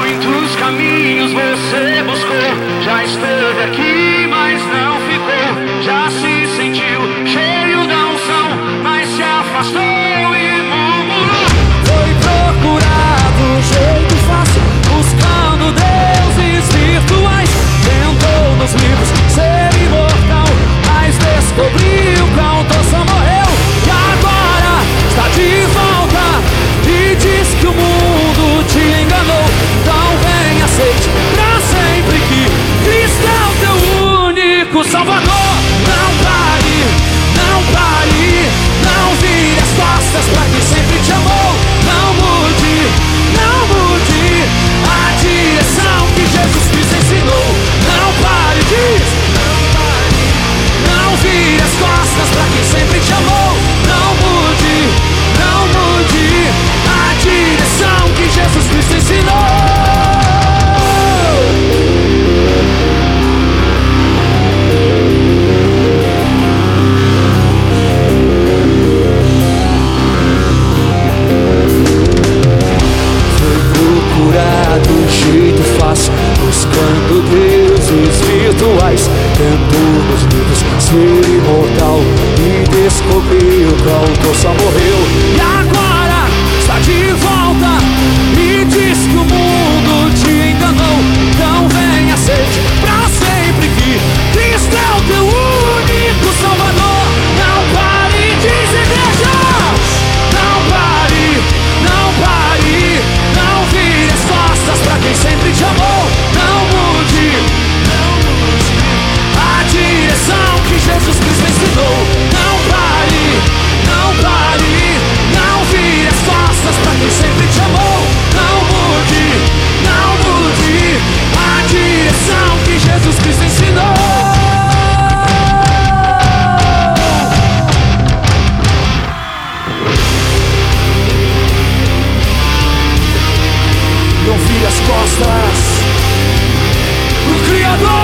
Muitos caminhos você buscou, já esteve aqui, mas não ficou. Já se sentiu cheio da unção, mas se afastou e murmurou. Foi procurado jeito fácil, buscando deuses virtuais. Tentou nos livros ser imortal, mas descobriu que o autor só morreu. E agora está de volta e diz que o mundo te enganou. Então vem, aceite pra sempre que Cristo é o teu único Salvador. Não pare, não pare, não vire as costas pra quem sempre te amou. Não mude, não mude a direção que Jesus Cristo ensinou. Não pare, diz, não pare, não vire as costas pra quem sempre te amou. Não mude, não mude a direção que Jesus Cristo ensinou. Do jeito fácil, buscando deuses virtuais. Tentou nos livros ser imortal e descobriu que o autor só morreu. E agora está de volta e diz que o mundo te enganou. Então vem, aceite pra sempre que Cristo é o teu único Salvador. Não pare, diz igreja. Não pare, não pare, não vire as costas pra quem sempre te amou. Não mude, não mude a direção que Jesus Cristo ensinou. Não pare, não pare, não vire as costas pra quem sempre te amou. Não mude, não mude a direção que Jesus Cristo ensinou. Não vire as costas pro Criador.